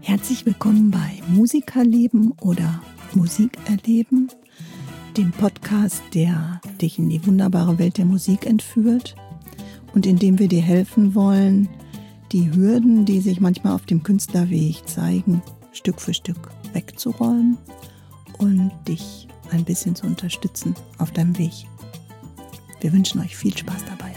Herzlich willkommen bei Musikerleben oder Musik erleben, dem Podcast, der dich in die wunderbare Welt der Musik entführt und in dem wir dir helfen wollen, die Hürden, die sich manchmal auf dem Künstlerweg zeigen, Stück für Stück wegzuräumen und dich ein bisschen zu unterstützen auf deinem Weg. Wir wünschen euch viel Spaß dabei.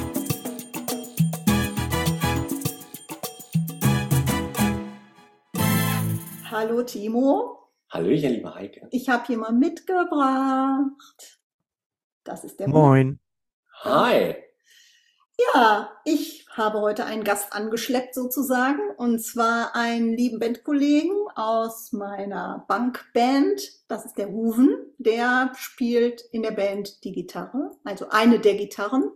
Hallo Timo. Hallöchen, liebe Heike. Ich habe jemanden mitgebracht. Das ist der Moin. Hi. Ja, ich habe heute einen Gast angeschleppt sozusagen, und zwar einen lieben Bandkollegen aus meiner Punkband. Das ist der Ruven. Der spielt in der Band die Gitarre, also eine der Gitarren.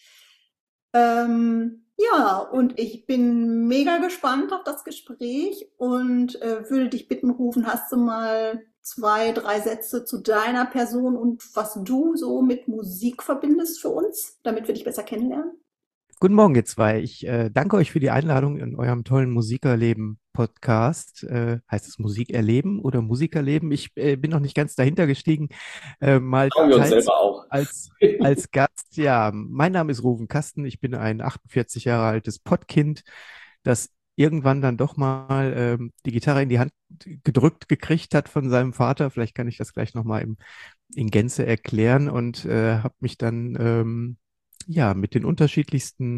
Ja, und ich bin mega gespannt auf das Gespräch und würde dich bitten, Ruven, hast du mal 2, 3 Sätze zu deiner Person und was du so mit Musik verbindest für uns, damit wir dich besser kennenlernen? Guten Morgen, ihr zwei. Ich danke euch für die Einladung in eurem tollen Musikerleben-Podcast. Heißt es Musikerleben oder Musikerleben? Ich bin noch nicht ganz dahinter gestiegen. Mal Schauen wir uns teils selber auch. als Gast. Ja, mein Name ist Ruven Kasten. Ich bin ein 48 Jahre altes Pottkind, das irgendwann dann doch mal die Gitarre in die Hand gedrückt gekriegt hat von seinem Vater. Vielleicht kann ich das gleich nochmal in Gänze erklären und habe mich dann mit den unterschiedlichsten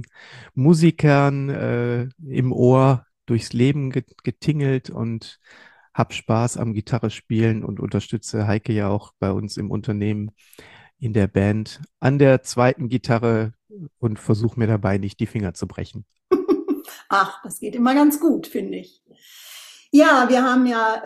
Musikern im Ohr durchs Leben getingelt und hab Spaß am Gitarre spielen und unterstütze Heike ja auch bei uns im Unternehmen in der Band an der zweiten Gitarre und versuche mir dabei nicht die Finger zu brechen. Ach, das geht immer ganz gut, finde ich. Ja, wir haben ja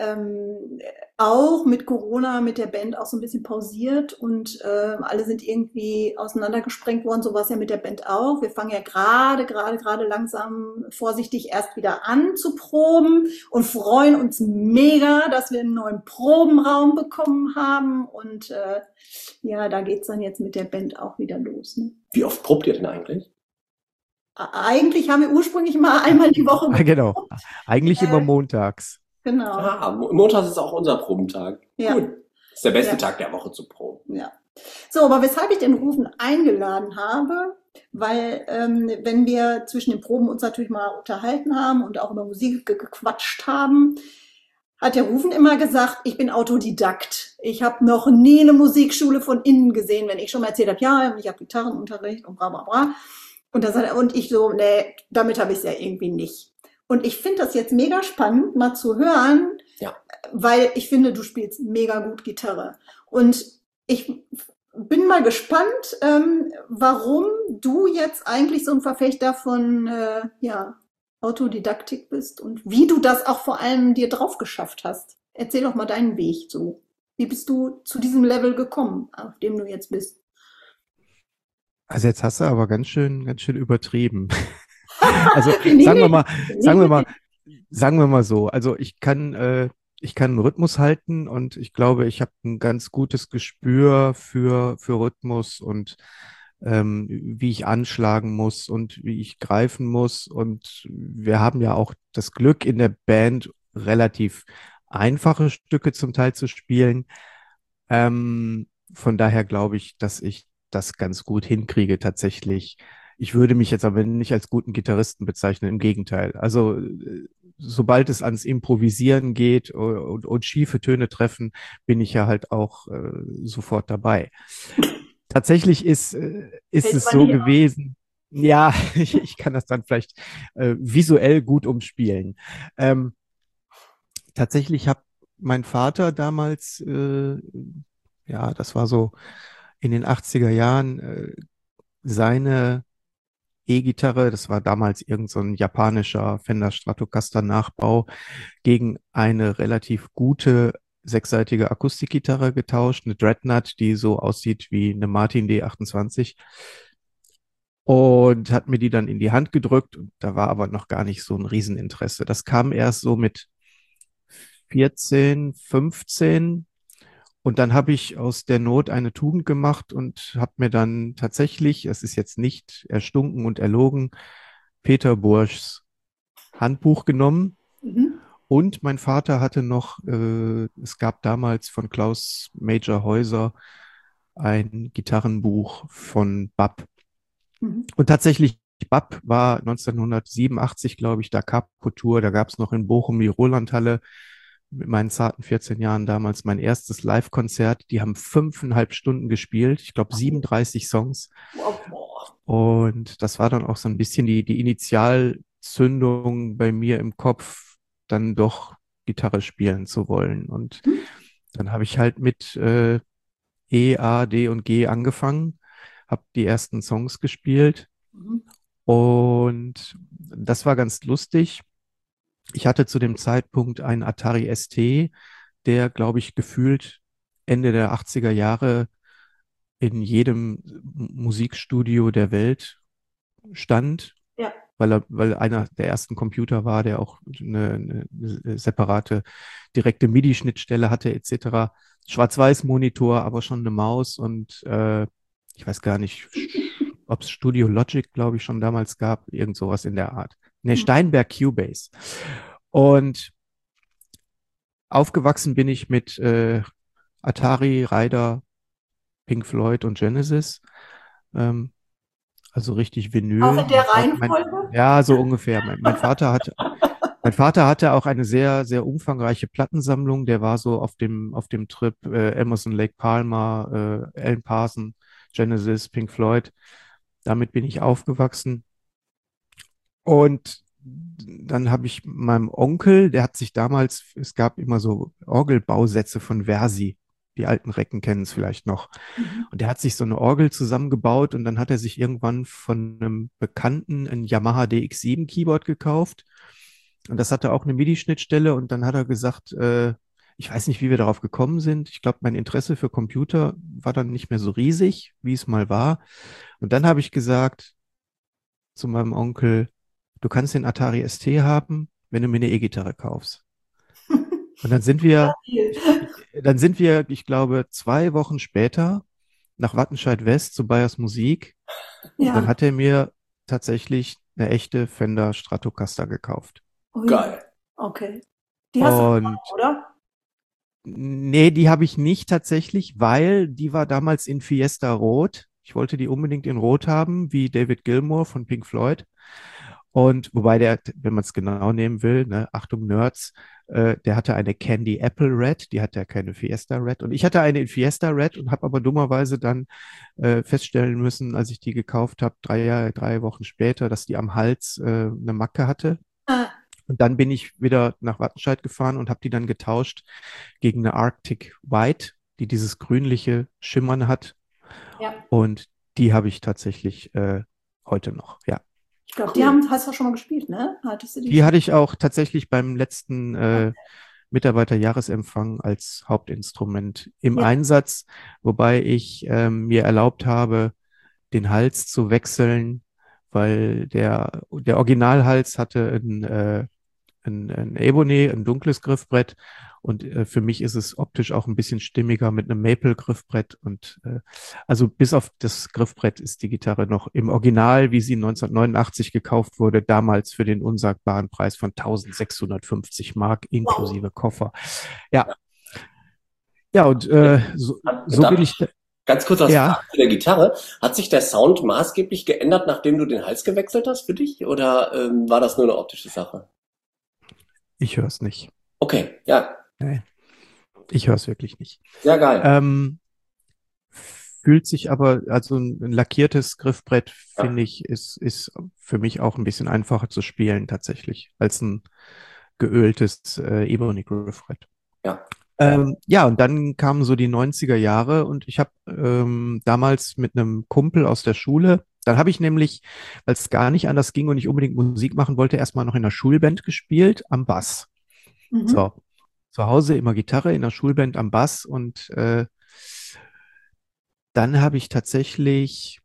auch mit Corona mit der Band auch so ein bisschen pausiert und alle sind irgendwie auseinandergesprengt worden. So war es ja mit der Band auch. Wir fangen ja gerade langsam vorsichtig erst wieder an zu proben und freuen uns mega, dass wir einen neuen Probenraum bekommen haben. Und ja, da geht's dann jetzt mit der Band auch wieder los. Ne? Wie oft probt ihr denn eigentlich? Eigentlich haben wir ursprünglich mal einmal die Woche geprobt. Genau, eigentlich immer montags. Genau. Ah, Montags ist auch unser Probentag. Ja. Gut. Das ist der beste Ja. Tag der Woche zu proben. Ja. So, aber weshalb ich den Ruven eingeladen habe, weil wenn wir zwischen den Proben uns natürlich mal unterhalten haben und auch über Musik gequatscht haben, hat der Ruven immer gesagt, ich bin Autodidakt. Ich habe noch nie eine Musikschule von innen gesehen, wenn ich schon mal erzählt habe, ja, ich habe Gitarrenunterricht und bla bla bla. Und dann sagt er, und ich so, nee, damit habe ich es ja irgendwie nicht. Und ich finde das jetzt mega spannend, mal zu hören, Ja. weil ich finde, du spielst mega gut Gitarre. Und ich bin mal gespannt, warum du jetzt eigentlich so ein Verfechter von Autodidaktik bist und wie du das auch vor allem dir drauf geschafft hast. Erzähl doch mal deinen Weg so. Wie bist du zu diesem Level gekommen, auf dem du jetzt bist? Also jetzt hast du aber ganz schön übertrieben. Also Nee, sagen wir nee. mal so. Also ich kann einen Rhythmus halten und ich glaube, ich habe ein ganz gutes Gespür für Rhythmus und wie ich anschlagen muss und wie ich greifen muss. Und wir haben ja auch das Glück in der Band relativ einfache Stücke zum Teil zu spielen. Von daher glaube ich, dass ich das ganz gut hinkriege tatsächlich. Ich würde mich jetzt aber nicht als guten Gitarristen bezeichnen, im Gegenteil. Also sobald es ans Improvisieren geht und schiefe Töne treffen, bin ich ja halt auch sofort dabei. Tatsächlich ist es so gewesen. Ja, ich kann das dann vielleicht visuell gut umspielen. Tatsächlich hat mein Vater damals, das war so in den 80er Jahren, seine E-Gitarre, das war damals irgend so ein japanischer Fender Stratocaster Nachbau, gegen eine relativ gute sechsseitige Akustikgitarre getauscht, eine Dreadnought, die so aussieht wie eine Martin D28, und hat mir die dann in die Hand gedrückt, und da war aber noch gar nicht so ein Rieseninteresse. Das kam erst so mit 14, 15. Und dann habe ich aus der Not eine Tugend gemacht und habe mir dann tatsächlich, es ist jetzt nicht erstunken und erlogen, Peter Burschs Handbuch genommen Und mein Vater hatte noch, es gab damals von Klaus Major Häuser ein Gitarrenbuch von Bab. Mhm. Und tatsächlich, Bab war 1987, glaube ich, Da Capo Tour. Da gab es noch in Bochum die Rolandhalle mit meinen zarten 14 Jahren damals mein erstes Live-Konzert. Die haben 5,5 Stunden gespielt. Ich glaube, 37 Songs. Wow. Und das war dann auch so ein bisschen die Initialzündung bei mir im Kopf, dann doch Gitarre spielen zu wollen. Und Mhm. dann habe ich halt mit E, A, D und G angefangen, habe die ersten Songs gespielt Mhm. und das war ganz lustig. Ich hatte zu dem Zeitpunkt einen Atari ST, der, glaube ich, gefühlt Ende der 80er Jahre in jedem Musikstudio der Welt stand, Ja. weil einer der ersten Computer war, der auch eine separate direkte MIDI-Schnittstelle hatte, etc. Schwarz-Weiß-Monitor, aber schon eine Maus und ich weiß gar nicht, ob es Studio Logic, glaube ich, schon damals gab, irgend sowas in der Art. Ne, Mhm. Steinberg Cubase. Und aufgewachsen bin ich mit Atari, Ryder, Pink Floyd und Genesis. Ähm, also richtig Auch Vinyl. in der Reihenfolge? Ja, so ungefähr. Mein Vater hatte auch eine sehr, sehr umfangreiche Plattensammlung. Der war so auf dem Trip Emerson, Lake Palmer, Alan Parsons, Genesis, Pink Floyd. Damit bin ich aufgewachsen. Und dann habe ich meinem Onkel, der hat sich damals, es gab immer so Orgelbausätze von Versi. Die alten Recken kennen es vielleicht noch. Mhm. Und der hat sich so eine Orgel zusammengebaut und dann hat er sich irgendwann von einem Bekannten ein Yamaha DX7 Keyboard gekauft. Und das hatte auch eine MIDI-Schnittstelle und dann hat er gesagt, ich weiß nicht, wie wir darauf gekommen sind. Ich glaube, mein Interesse für Computer war dann nicht mehr so riesig, wie es mal war. Und dann habe ich gesagt zu meinem Onkel, du kannst den Atari ST haben, wenn du mir eine E-Gitarre kaufst. Und dann sind wir, ich glaube, 2 Wochen später nach Wattenscheid West zu Bayers Musik und dann Ja. hat er mir tatsächlich eine echte Fender Stratocaster gekauft. Ui. Geil. Okay. Die hast du Und noch, oder? nee, die habe ich nicht tatsächlich, weil die war damals in Fiesta Rot. Ich wollte die unbedingt in Rot haben, wie David Gilmour von Pink Floyd. Und wobei der, wenn man es genau nehmen will, ne, Achtung Nerds, der hatte eine Candy Apple Red, die hatte ja keine Fiesta Red. Und ich hatte eine in Fiesta Red und habe aber dummerweise dann feststellen müssen, als ich die gekauft habe, 3 Wochen später, dass die am Hals eine Macke hatte. Ah, Und dann bin ich wieder nach Wattenscheid gefahren und habe die dann getauscht gegen eine Arctic White, die dieses grünliche Schimmern hat. ja. Und die habe ich tatsächlich heute noch, ja. Ich glaube, die Cool. hast du schon mal gespielt, ne? Hattest du die Die schon? hatte ich auch tatsächlich beim letzten Mitarbeiterjahresempfang als Hauptinstrument im Ja. Einsatz, wobei ich mir erlaubt habe, den Hals zu wechseln, weil der Originalhals hatte ein Ebony, ein dunkles Griffbrett. Und für mich ist es optisch auch ein bisschen stimmiger mit einem Maple-Griffbrett. Und also bis auf das Griffbrett ist die Gitarre noch im Original, wie sie 1989 gekauft wurde, damals für den unsagbaren Preis von 1650 Mark Wow. inklusive Koffer. Ja, ja, und so bin Darf ich, ich ganz kurz als ja, Frage zu der Gitarre? Hat sich der Sound maßgeblich geändert, nachdem du den Hals gewechselt hast für dich? Oder war das nur eine optische Sache? ich höre es nicht. Okay, ja, Nee, ich höre es wirklich nicht. sehr geil. Ähm, Fühlt sich aber, also ein lackiertes Griffbrett, Ja, finde ich, ist für mich auch ein bisschen einfacher zu spielen tatsächlich, als ein geöltes Ebony Griffbrett. ja. Ja, und dann kamen so die 90er Jahre und ich habe damals mit einem Kumpel aus der Schule, dann habe ich nämlich, weil es gar nicht anders ging und ich unbedingt Musik machen wollte, erstmal noch in der Schulband gespielt am Bass. Mhm. So, zu Hause immer Gitarre, in der Schulband am Bass und dann habe ich tatsächlich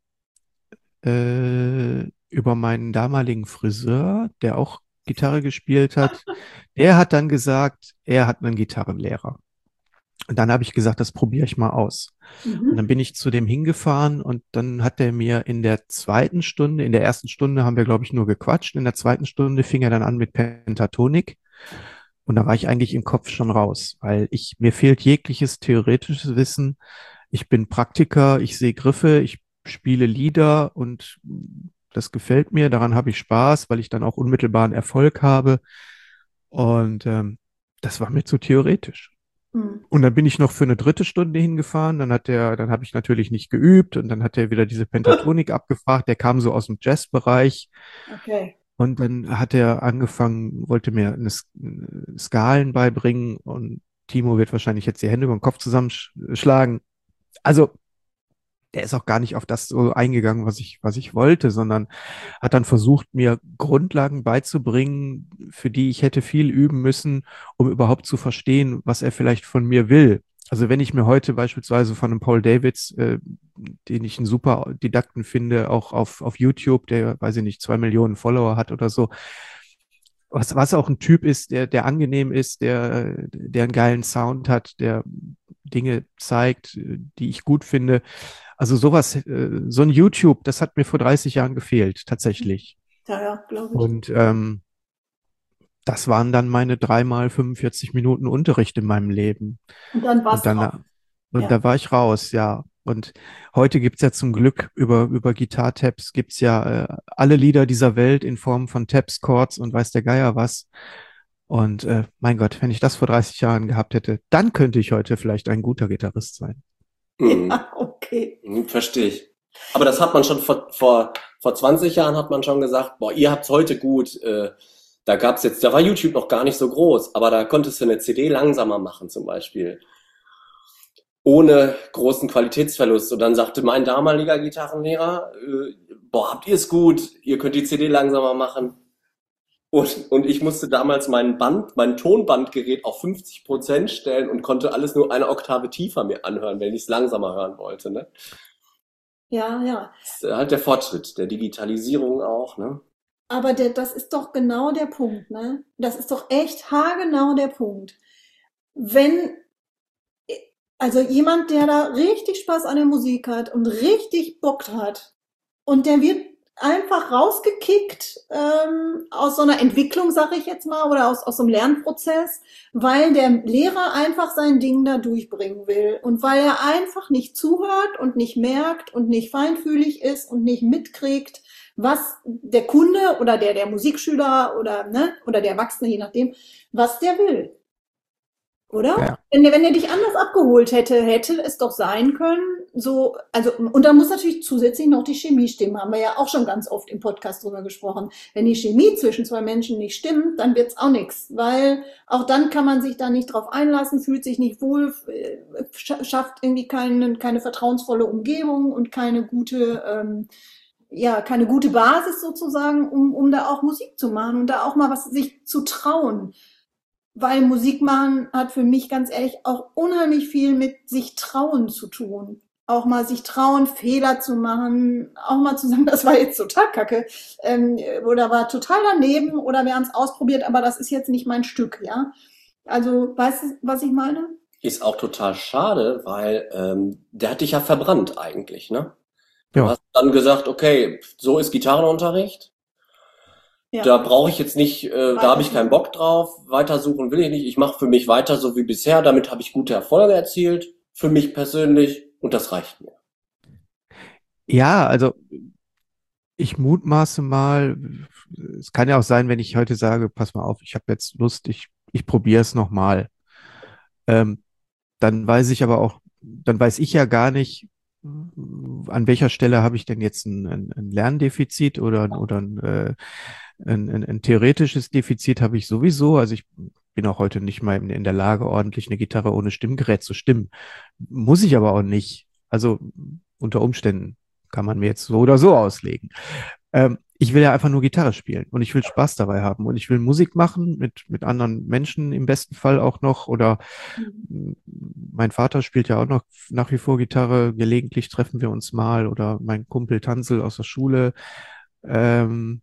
über meinen damaligen Friseur, der auch Gitarre gespielt hat, der hat dann gesagt, er hat einen Gitarrenlehrer. Und dann habe ich gesagt, das probiere ich mal aus. Und dann Mhm. bin ich zu dem hingefahren und dann hat er mir in der zweiten Stunde, in der ersten Stunde haben wir, glaube ich, nur gequatscht. In der zweiten Stunde fing er dann an mit Pentatonik. Und da war ich eigentlich im Kopf schon raus, weil mir fehlt jegliches theoretisches Wissen. Ich bin Praktiker, ich sehe Griffe, ich spiele Lieder und das gefällt mir. Daran habe ich Spaß, weil ich dann auch unmittelbaren Erfolg habe. Und das war mir zu theoretisch. Hm. Und dann bin ich noch für eine dritte Stunde hingefahren. Dann habe ich natürlich nicht geübt und dann hat er wieder diese Pentatonik abgefragt. Der kam so aus dem Jazzbereich. Okay. Und dann hat er angefangen, wollte mir Skalen beibringen und Timo wird wahrscheinlich jetzt die Hände über den Kopf zusammenschlagen. Also, der ist auch gar nicht auf das so eingegangen, was ich wollte, sondern hat dann versucht, mir Grundlagen beizubringen, für die ich hätte viel üben müssen, um überhaupt zu verstehen, was er vielleicht von mir will. Also wenn ich mir heute beispielsweise von einem Paul Davids, den ich einen super Didakten finde, auch auf YouTube, der, weiß ich nicht, 2 Millionen Follower hat oder so, was auch ein Typ ist, der angenehm ist, der einen geilen Sound hat, der Dinge zeigt, die ich gut finde. Also sowas, so ein YouTube, das hat mir vor 30 Jahren gefehlt, tatsächlich. Ja, ja, glaube ich. Und das waren dann meine 3 mal 45 Minuten Unterricht in meinem Leben. Und dann Und war's dann, auch. und Ja. da war ich raus, ja. Und heute gibt's ja zum Glück über Gitarre-Tabs gibt's ja alle Lieder dieser Welt in Form von Tabs, Chords und weiß der Geier was. Und mein Gott, wenn ich das vor 30 Jahren gehabt hätte, dann könnte ich heute vielleicht ein guter Gitarrist sein. Mhm. Ja, okay. Verstehe ich. Aber das hat man schon vor 20 Jahren hat man schon gesagt, boah, ihr habt's heute gut. Da war YouTube noch gar nicht so groß, aber da konntest du eine CD langsamer machen zum Beispiel. Ohne großen Qualitätsverlust. Und dann sagte mein damaliger Gitarrenlehrer, boah, habt ihr es gut, ihr könnt die CD langsamer machen. Und ich musste damals mein Tonbandgerät auf 50% stellen und konnte alles nur eine Oktave tiefer mir anhören, wenn ich es langsamer hören wollte. Ne? Ja, ja. Das ist halt der Fortschritt der Digitalisierung auch. Ne? Aber das ist doch genau der Punkt, ne? Das ist doch echt haargenau der Punkt. Wenn, also jemand, der da richtig Spaß an der Musik hat und richtig Bock hat und der wird einfach rausgekickt aus so einer Entwicklung, sage ich jetzt mal, oder aus so einem Lernprozess, weil der Lehrer einfach sein Ding da durchbringen will und weil er einfach nicht zuhört und nicht merkt und nicht feinfühlig ist und nicht mitkriegt, was der Kunde oder der Musikschüler oder, ne, oder der Erwachsene, je nachdem, was der will. Oder? Ja. Wenn der dich anders abgeholt hätte es doch sein können, so, also, und da muss natürlich zusätzlich noch die Chemie stimmen, haben wir ja auch schon ganz oft im Podcast drüber gesprochen. Wenn die Chemie zwischen zwei Menschen nicht stimmt, dann wird's auch nichts, weil auch dann kann man sich da nicht drauf einlassen, fühlt sich nicht wohl, schafft irgendwie keine vertrauensvolle Umgebung und keine gute, ja, keine gute Basis sozusagen, um da auch Musik zu machen und da auch mal was sich zu trauen. Weil Musik machen hat für mich ganz ehrlich auch unheimlich viel mit sich trauen zu tun. Auch mal sich trauen, Fehler zu machen, auch mal zu sagen, das war jetzt total kacke, oder war total daneben, oder wir haben es ausprobiert, aber das ist jetzt nicht mein Stück, ja. Also, weißt du, was ich meine? Ist auch total schade, weil der hat dich ja verbrannt eigentlich. Ne? Du Ja. hast dann gesagt, okay, so ist Gitarrenunterricht. Da Ja, brauche ich jetzt nicht, da habe ich keinen Bock drauf, weitersuchen will ich nicht. Ich mache für mich weiter so wie bisher, damit habe ich gute Erfolge erzielt, für mich persönlich und das reicht mir. Ja, also ich mutmaße mal, es kann ja auch sein, wenn ich heute sage, pass mal auf, ich habe jetzt Lust, ich probiere es nochmal. Ähm, dann weiß ich aber auch, dann weiß ich ja gar nicht, an welcher Stelle habe ich denn jetzt ein Lerndefizit oder ein theoretisches Defizit habe ich sowieso. Also ich bin auch heute nicht mal in der Lage, ordentlich eine Gitarre ohne Stimmgerät zu stimmen. Muss ich aber auch nicht. Also unter Umständen kann man mir jetzt so oder so auslegen. Ich will ja einfach nur Gitarre spielen und ich will Spaß dabei haben und ich will Musik machen mit anderen Menschen im besten Fall auch noch oder mein Vater spielt ja auch noch nach wie vor Gitarre. Gelegentlich treffen wir uns mal oder mein Kumpel Tanzel aus der Schule. Ähm,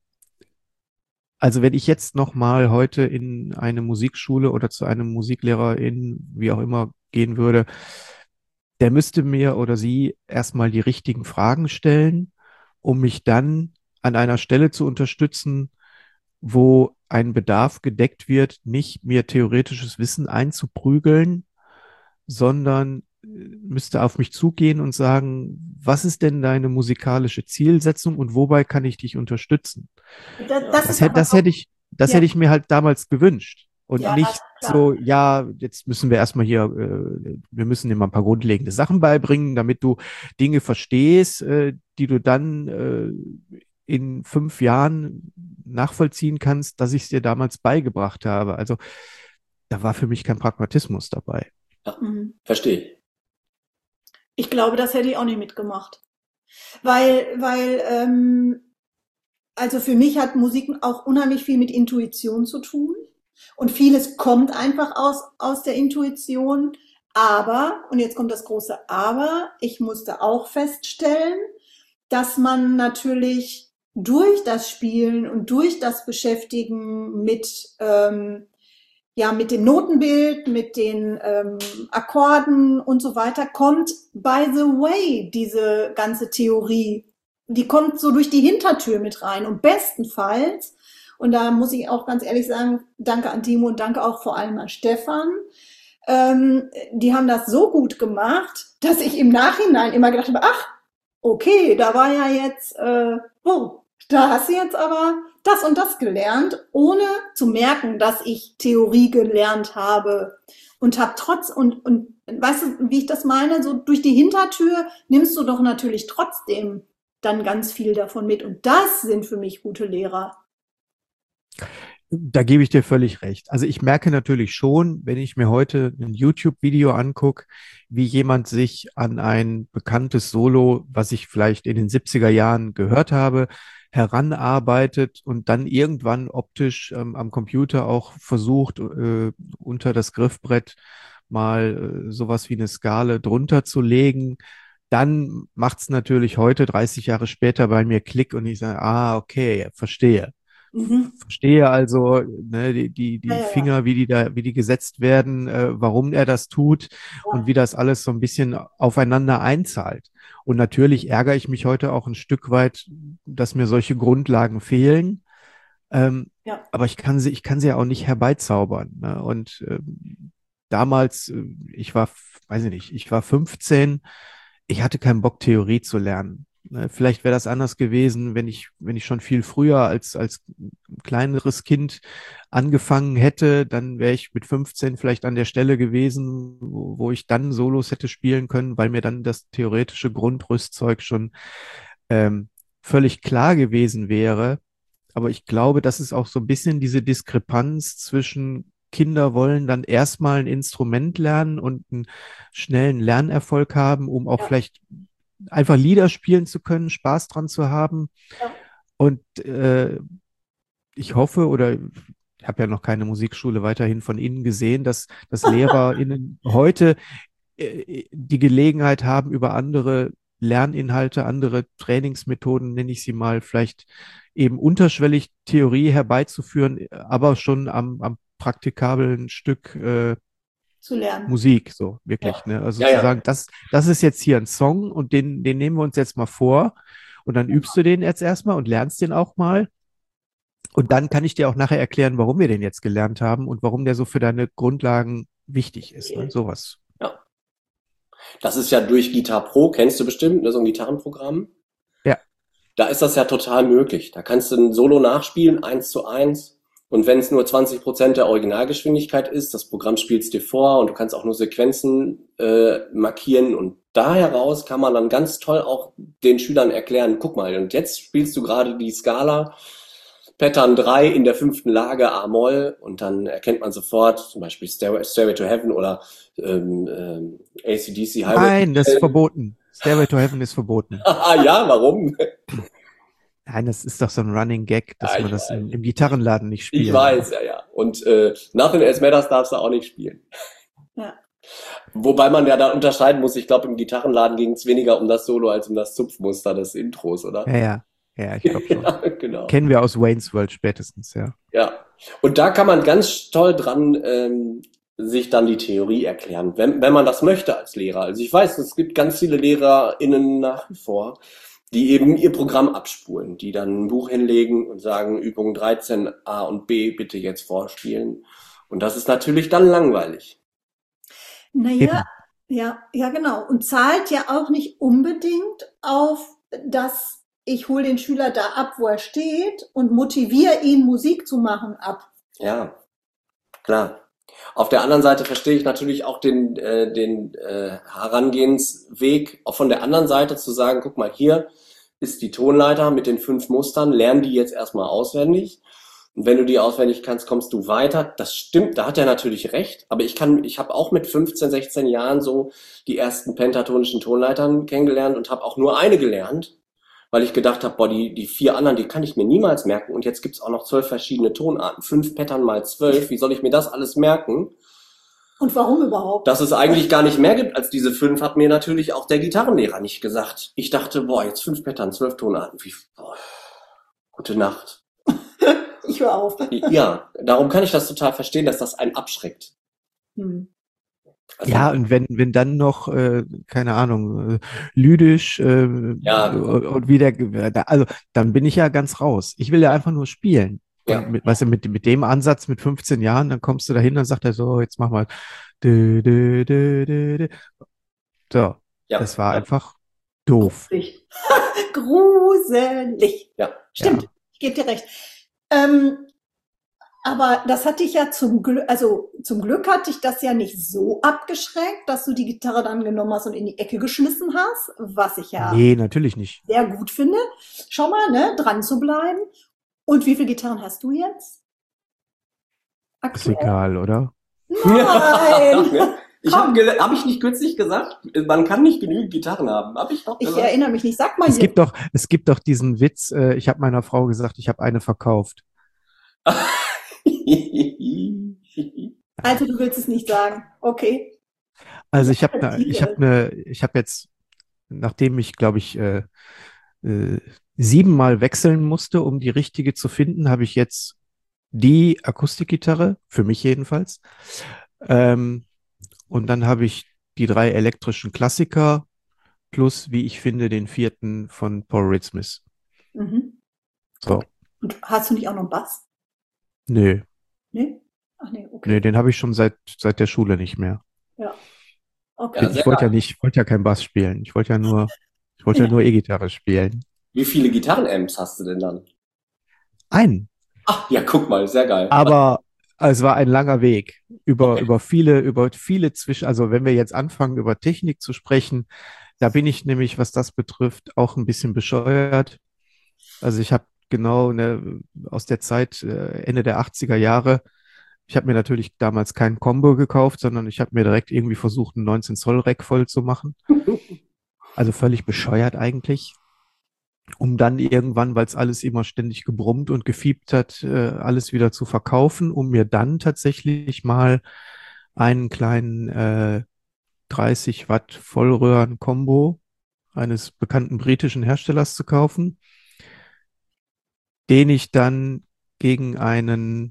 also wenn ich jetzt noch mal heute in eine Musikschule oder zu einem Musiklehrer wie auch immer gehen würde, der müsste mir oder sie erstmal die richtigen Fragen stellen, um mich dann an einer Stelle zu unterstützen, wo ein Bedarf gedeckt wird, nicht mir theoretisches Wissen einzuprügeln, sondern müsste auf mich zugehen und sagen, was ist denn deine musikalische Zielsetzung und wobei kann ich dich unterstützen? Das ist aber Das hätte das ja, hätte ich mir halt damals gewünscht. Und ja, nicht klar. so, ja, jetzt müssen wir erstmal hier, wir müssen dir mal ein paar grundlegende Sachen beibringen, damit du Dinge verstehst, die du dann in 5 Jahren nachvollziehen kannst, dass ich es dir damals beigebracht habe. Also da war für mich kein Pragmatismus dabei. Ja, Mhm. verstehe. Ich glaube, das hätte ich auch nicht mitgemacht. Weil also für mich hat Musik auch unheimlich viel mit Intuition zu tun. Und vieles kommt einfach aus der Intuition. Aber, und jetzt kommt das große Aber, ich musste auch feststellen, dass man natürlich durch das Spielen und durch das Beschäftigen ja, mit dem Notenbild, mit den Akkorden und so weiter, kommt, by the way, diese ganze Theorie, die kommt so durch die Hintertür mit rein. Und bestenfalls, und da muss ich auch ganz ehrlich sagen, danke an Timo und danke auch vor allem an Stefan, die haben das so gut gemacht, dass ich im Nachhinein immer gedacht habe, ach, okay, da war ja jetzt, da hast du jetzt aber das und das gelernt, ohne zu merken, dass ich Theorie gelernt habe und habe und weißt du, wie ich das meine? So durch die Hintertür nimmst du doch natürlich trotzdem dann ganz viel davon mit. Und das sind für mich gute Lehrer. Da gebe ich dir völlig recht. Also ich merke natürlich schon, wenn ich mir heute ein YouTube-Video angucke, wie jemand sich an ein bekanntes Solo, was ich vielleicht in den 70er Jahren gehört habe, heranarbeitet und dann irgendwann optisch am Computer auch versucht, unter das Griffbrett mal sowas wie eine Skala drunter zu legen. Dann macht es natürlich heute, 30 Jahre später, bei mir Klick und ich sage, ah, okay, verstehe. Mhm. Verstehe also, ne, Ja, die ja, ja. Finger, wie die gesetzt werden, warum er das tut und wie das alles so ein bisschen aufeinander einzahlt. Und natürlich ärgere ich mich heute auch ein Stück weit, dass mir solche Grundlagen fehlen. Ja. Aber ich kann sie ja auch nicht herbeizaubern. Ne? Und damals, weiß ich nicht, ich war 15, ich hatte keinen Bock, Theorie zu lernen. Ne? Vielleicht wäre das anders gewesen, wenn ich schon viel früher als kleineres Kind angefangen hätte, dann wäre ich mit 15 vielleicht an der Stelle gewesen, wo ich dann Solos hätte spielen können, weil mir dann das theoretische Grundrüstzeug schon ähm, völlig klar gewesen wäre. Aber ich glaube, das ist auch so ein bisschen diese Diskrepanz zwischen Kinder wollen dann erstmal ein Instrument lernen und einen schnellen Lernerfolg haben, um auch Ja. vielleicht einfach Lieder spielen zu können, Spaß dran zu haben. Ja. Und ich hoffe, oder ich habe ja noch keine Musikschule weiterhin von Ihnen gesehen, dass LehrerInnen heute die Gelegenheit haben, über andere Lerninhalte, andere Trainingsmethoden, nenne ich sie mal, vielleicht eben unterschwellig Theorie herbeizuführen, aber schon am praktikablen Stück Zu lernen. Musik, so wirklich, Ja. ne? Also Ja, zu ja. sagen, das ist jetzt hier ein Song und den nehmen wir uns jetzt mal vor und dann übst du den jetzt erstmal und lernst den auch mal. Und dann kann ich dir auch nachher erklären, warum wir den jetzt gelernt haben und warum der so für deine Grundlagen wichtig ist, ne? Sowas. Ja. Das ist ja durch Guitar Pro, kennst du bestimmt, ne, so ein Gitarrenprogramm. Ja, Da ist das ja total möglich. Da kannst du ein Solo nachspielen, 1:1. Und wenn es nur 20% der Originalgeschwindigkeit ist, das Programm spielt es dir vor und du kannst auch nur Sequenzen markieren. Und da heraus kann man dann ganz toll auch den Schülern erklären, guck mal, und jetzt spielst du gerade die Skala Pattern 3 in der 5. Lage A-Moll und dann erkennt man sofort zum Beispiel Stairway to Heaven oder AC/DC Highway. nein, das ist verboten. Stairway to Heaven ist verboten. Ah ja, warum? Nein, das ist doch so ein Running Gag, dass Ja, man ich das weiß. im Gitarrenladen nicht Ich spielen weiß, darf. ja, ja. Und Nothing Else Matters darfst du auch nicht spielen. Ja. Wobei man ja da unterscheiden muss, ich glaube, im Gitarrenladen ging es weniger um das Solo als um das Zupfmuster des Intros, oder? Ja, ja, ja, ich glaube schon. Ja, genau. Kennen wir aus Wayne's World spätestens, ja. Ja. Und da kann man ganz toll dran sich dann die Theorie erklären, wenn man das möchte als Lehrer. Also ich weiß, es gibt ganz viele LehrerInnen nach wie vor, die eben ihr Programm abspulen, die dann ein Buch hinlegen und sagen, Übung 13 A und B bitte jetzt vorspielen. Und das ist natürlich dann langweilig. Naja, Eben. ja, genau. Und zahlt ja auch nicht unbedingt auf das, ich hole den Schüler da ab, wo er steht und motiviere ihn, Musik zu machen, ab. Ja, klar. Auf der anderen Seite verstehe ich natürlich auch den Herangehensweg, auch von der anderen Seite zu sagen, guck mal, hier ist die Tonleiter mit den 5 Mustern, lern die jetzt erstmal auswendig. Und wenn du die auswendig kannst, kommst du weiter. Das stimmt, da hat er natürlich recht. Aber ich habe auch mit 15, 16 Jahren so die ersten pentatonischen Tonleitern kennengelernt und habe auch nur eine gelernt, weil ich gedacht habe, boah, die 4 anderen, die kann ich mir niemals merken. Und jetzt gibt's auch noch 12 verschiedene Tonarten, 5 Pattern mal 12. Wie soll ich mir das alles merken? Und warum überhaupt? Dass es eigentlich gar nicht mehr gibt als diese 5, hat mir natürlich auch der Gitarrenlehrer nicht gesagt. Ich dachte, boah, jetzt 5 Pattern, 12 Tonarten. Boah, gute Nacht. Ich höre auf. Ja, darum kann ich das total verstehen, dass das einen abschreckt. Hm. Also, Ja, und wenn dann noch, keine Ahnung, lydisch ja, und wieder, also dann bin ich ja ganz raus. Ich will ja einfach nur spielen. ja, Und weißt du, mit dem Ansatz mit 15 Jahren, dann kommst du dahin, dann sagt er so, jetzt mach mal. Dü, dü, dü, dü, dü. So, ja, das war ja, einfach doof. Gruselig. Gruselig. ja. Stimmt, Ja. ich gebe dir recht. Aber das hat dich ja zum Glück hat dich das ja nicht so abgeschreckt, dass du die Gitarre dann genommen hast und in die Ecke geschmissen hast, was ich ja Nee, natürlich nicht. sehr gut finde. Schau mal, ne, dran zu bleiben. Und wie viele Gitarren hast du jetzt? Ist Aktuell? egal, oder? Nein! Hab ich nicht kürzlich gesagt, man kann nicht genügend Gitarren haben. Hab ich doch Ich gesagt. erinnere mich nicht. Sag mal Es jetzt. gibt doch diesen Witz, ich habe meiner Frau gesagt, ich habe eine verkauft. Also du willst es nicht sagen. Okay. Also Ich akzeptiere ich habe jetzt, nachdem ich, glaube ich, 7-mal wechseln musste, um die richtige zu finden, habe ich jetzt die Akustikgitarre, für mich jedenfalls. Ähm, und dann habe ich die 3 elektrischen Klassiker plus, wie ich finde, den 4. von Paul Reed Smith. Mhm. So, Okay. Und hast du nicht auch noch einen Bass? nö, Nee? Ach nee, okay. nö, den habe ich schon seit der Schule nicht mehr. Ja. Ja, Okay. sehr Ich wollte ja kein Bass spielen. Ich wollte ja nur Ja. E-Gitarre spielen. Wie viele Gitarrenamps hast du denn dann? Einen. Ach, ja, guck mal, sehr geil. Aber es war ein langer Weg Okay. über viele also wenn wir jetzt anfangen, über Technik zu sprechen, da bin ich nämlich, was das betrifft, auch ein bisschen bescheuert. Also ich habe genau aus der Zeit, Ende der 80er Jahre, ich habe mir natürlich damals kein Combo gekauft, sondern ich habe mir direkt irgendwie versucht, ein 19 Zoll Rack voll zu machen. Also völlig bescheuert eigentlich. Um dann irgendwann, weil es alles immer ständig gebrummt und gefiebt hat, alles wieder zu verkaufen, um mir dann tatsächlich mal einen kleinen 30 Watt Vollröhren-Kombo eines bekannten britischen Herstellers zu kaufen, den ich dann gegen einen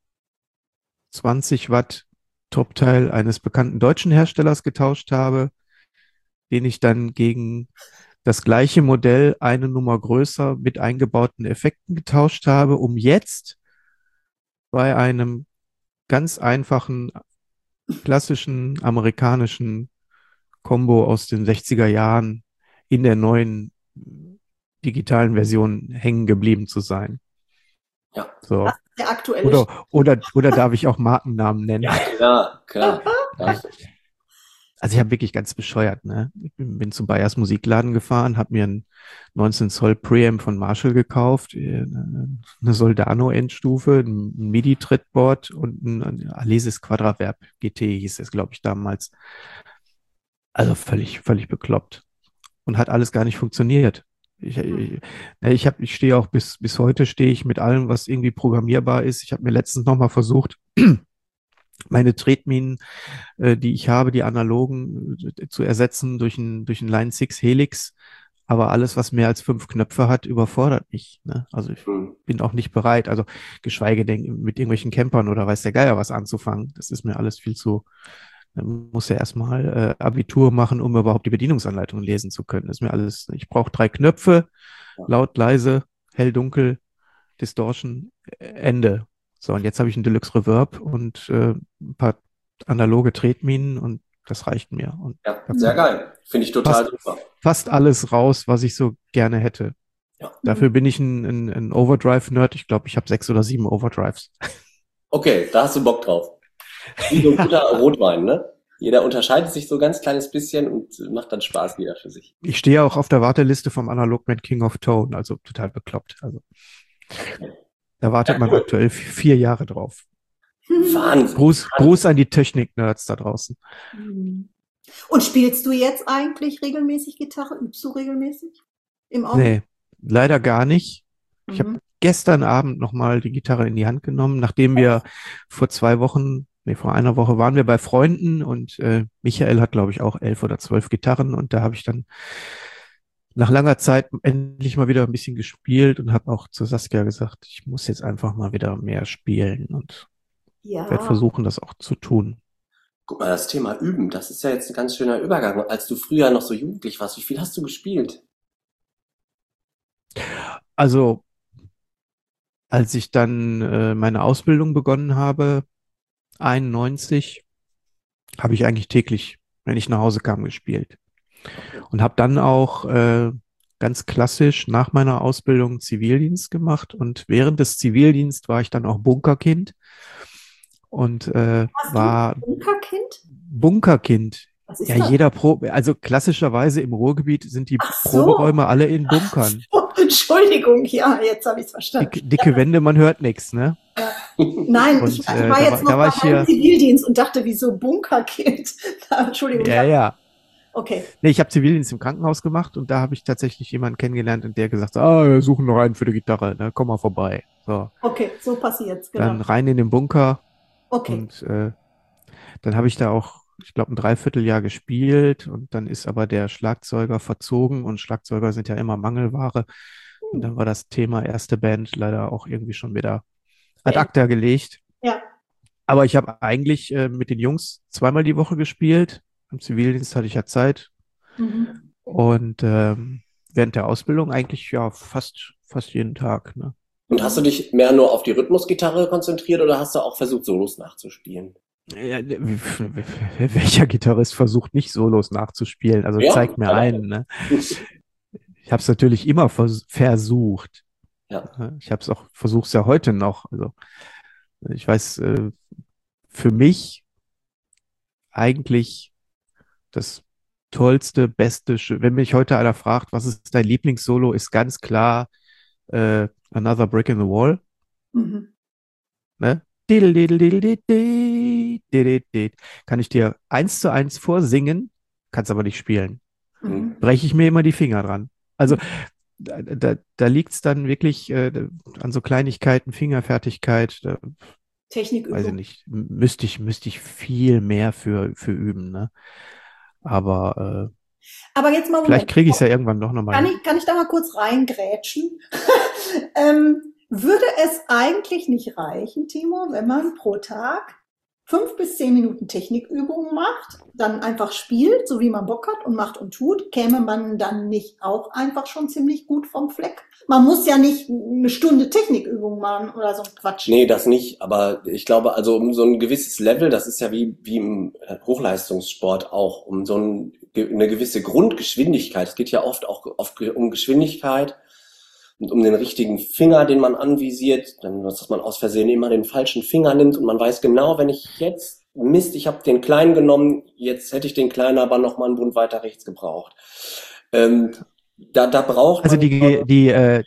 20 Watt Topteil eines bekannten deutschen Herstellers getauscht habe, den ich dann gegen das gleiche Modell eine Nummer größer mit eingebauten Effekten getauscht habe, um jetzt bei einem ganz einfachen, klassischen amerikanischen Combo aus den 60er Jahren in der neuen digitalen Version hängen geblieben zu sein. Ja, So. Das ist der aktuelle Oder darf ich auch Markennamen nennen? ja, klar, klar. Ja. Also ich habe wirklich ganz bescheuert, ne? Ich bin zum Bayers Musikladen gefahren, habe mir einen 19 Zoll Preamp von Marshall gekauft, eine Soldano-Endstufe, ein MIDI-Trittboard und ein Alesis Quadraverb GT hieß es, glaube ich, damals. Also völlig bekloppt. Und hat alles gar nicht funktioniert. Ich stehe auch bis heute stehe ich mit allem, was irgendwie programmierbar ist. Ich habe mir letztens nochmal versucht, meine Tretminen, die ich habe, die analogen, zu ersetzen durch ein Line 6 Helix. Aber alles, was mehr als 5 Knöpfe hat, überfordert mich. Ne? Also ich Hm. bin auch nicht bereit, also geschweige denn mit irgendwelchen Campern oder weiß der Geier was anzufangen. Das ist mir alles viel zu Dann muss ja erstmal Abitur machen, um überhaupt die Bedienungsanleitung lesen zu können. Das ist mir alles, ich brauche 3 Knöpfe, laut, leise, hell, dunkel, Distortion, Ende. So, und jetzt habe ich einen Deluxe Reverb und ein paar analoge Tretminen und das reicht mir. Und Ja, da sehr kommt geil. Finde ich total fast, super. fast alles raus, was ich so gerne hätte. Ja. Dafür bin ich ein Overdrive-Nerd. Ich glaube, ich habe 6 oder 7 Overdrives. Okay, da hast du Bock drauf. Wie so ein guter Rotwein, ne? Jeder unterscheidet sich so ein ganz kleines bisschen und macht dann Spaß jeder für sich. Ich stehe auch auf der Warteliste vom Analogman King of Tone, also total bekloppt. Also da wartet man aktuell 4 Jahre drauf. Wahnsinn. Gruß an die Technik-Nerds da draußen. Und spielst du jetzt eigentlich regelmäßig Gitarre? Übst du regelmäßig im Augenblick? Nee, leider gar nicht. Ich habe gestern Abend nochmal die Gitarre in die Hand genommen, nachdem wir vor einer Woche waren wir bei Freunden und Michael hat, glaube ich, auch 11 oder 12 Gitarren und da habe ich dann nach langer Zeit endlich mal wieder ein bisschen gespielt und habe auch zu Saskia gesagt, ich muss jetzt einfach mal wieder mehr spielen und werde versuchen, das auch zu tun. Guck mal, das Thema Üben, das ist ja jetzt ein ganz schöner Übergang. Als du früher noch so jugendlich warst, wie viel hast du gespielt? Also, als ich dann meine Ausbildung begonnen habe, 91, habe ich eigentlich täglich, wenn ich nach Hause kam, gespielt. Und habe dann auch ganz klassisch nach meiner Ausbildung Zivildienst gemacht. Und während des Zivildienst war ich dann auch Bunkerkind. Und war Bunkerkind? Bunkerkind. Was ist Ja, das? also klassischerweise im Ruhrgebiet sind die Ach so. Proberäume alle in Bunkern. Oh, Entschuldigung, ja, jetzt habe ich es verstanden. Dicke Wände, man hört nichts, ne? Ja. Nein, Und, ich war jetzt noch bei meinem Zivildienst und dachte, wieso Bunkerkind? Entschuldigung. Ja. Okay. Nee, ich habe Zivildienst im Krankenhaus gemacht und da habe ich tatsächlich jemanden kennengelernt und der gesagt hat, wir suchen noch einen für die Gitarre, ne? Komm mal vorbei. So. Okay, so passiert's, genau. Dann rein in den Bunker. Okay. Und dann habe ich da auch, ich glaube, ein Dreivierteljahr gespielt und dann ist aber der Schlagzeuger verzogen und Schlagzeuger sind ja immer Mangelware. Und dann war das Thema erste Band leider auch irgendwie schon wieder ad acta gelegt. Ja. Aber ich habe eigentlich mit den Jungs 2-mal die Woche gespielt. Im Zivildienst hatte ich ja Zeit. Und während der Ausbildung eigentlich ja fast jeden Tag. Ne? Und hast du dich mehr nur auf die Rhythmusgitarre konzentriert oder hast du auch versucht, Solos nachzuspielen? Ja, welcher Gitarrist versucht nicht Solos nachzuspielen? Also Ja, zeig mir einen. Ne? Ich habe es natürlich immer versucht. Ja. Ich habe es auch versucht es ja heute noch. Also ich weiß, für mich eigentlich das tollste, beste, wenn mich heute einer fragt, was ist dein Lieblingssolo, ist ganz klar Another Brick in the Wall. Ne? Kann ich dir 1:1 vorsingen, kannst aber nicht spielen. Breche ich mir immer die Finger dran. Also da liegt es dann wirklich an so Kleinigkeiten, Fingerfertigkeit. Technikübung. Weiß ich nicht. Müsste ich viel mehr für üben, ne? Aber jetzt mal vielleicht kriege ich es ja irgendwann doch nochmal. Kann ich da mal kurz reingrätschen? Würde es eigentlich nicht reichen, Timo, wenn man pro Tag 5 bis 10 Minuten Technikübungen macht, dann einfach spielt, so wie man Bock hat und macht und tut, käme man dann nicht auch einfach schon ziemlich gut vom Fleck? Man muss ja nicht eine Stunde Technikübung machen oder so ein Quatsch. Nee, das nicht. Aber ich glaube, also um so ein gewisses Level, das ist ja wie im Hochleistungssport auch, um so eine gewisse Grundgeschwindigkeit. Es geht ja oft auch um Geschwindigkeit und um den richtigen Finger, den man anvisiert, dann, dass man aus Versehen immer den falschen Finger nimmt und man weiß genau, wenn ich jetzt, Mist, ich habe den kleinen genommen, jetzt hätte ich den kleinen aber noch mal einen Bund weiter rechts gebraucht. Da braucht also man